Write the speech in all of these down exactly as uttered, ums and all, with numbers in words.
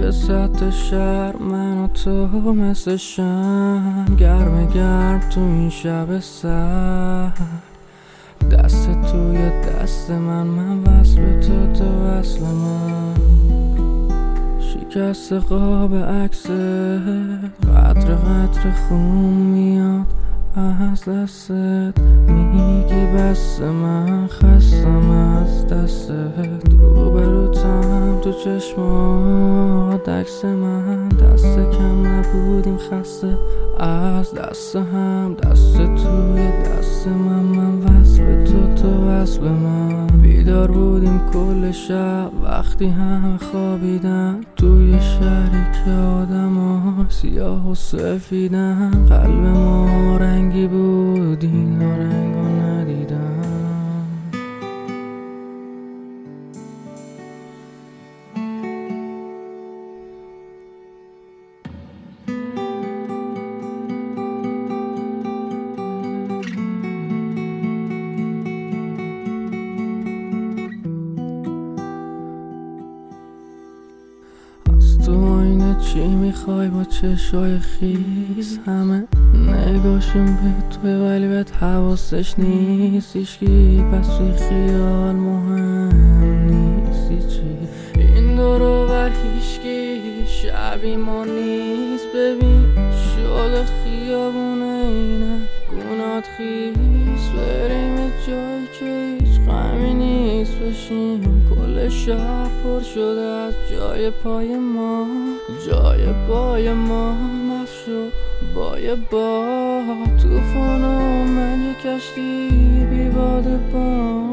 توی سطح شهر من و تو مثل شم، گرم گرم تو این شب سر، دست توی دست من، من وصل تو تو وصل من. شکست قاب عکس قطر قطر خون میاد از دستت، میگی بس من خستم از دستت، روبروتم تو چشمات عکس من، دست کم نبودیم خسته از دست هم، دست توی دست من، من وصل تو تو وصل من. بیدار بودیم کل شب وقتی هم خوابیدن، توی شهری که آدم ها سیاه و سفیدن، قلب ما رنگی بود اینا رنگو ندیدم. تو آینه چی میخوای با چشای خیز، همه نگاشون به توی ولی بهت حواسش نیست هیچکی، پس توی خیال مهم نیستی چی، این دورو بر هیچکی شبی ما نیست، ببین شده خیابونه اینه گونات خیس، بریم جایی که هیچ غمی نیست، بشیم کل شهر پر شده از جای پای ما، جای پای ما مست شد با یه با توفان و من یه کشتی بی باد با.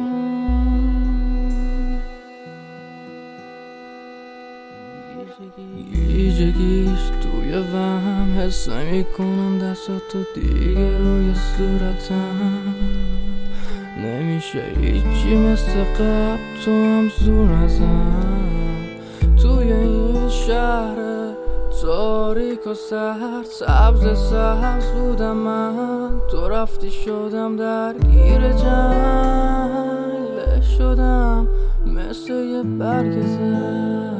گیجگیش توی وهم حس نمی کنم دستاتو دیگه روی صورتم، نمیشه هیچی مثل قبل تو هم زور نزن، توی این شهر تاریک و سرد سبز سبز بودم من، تو رفتی شدم درگیر جنگ، له شدم مثل یه برگ زرد.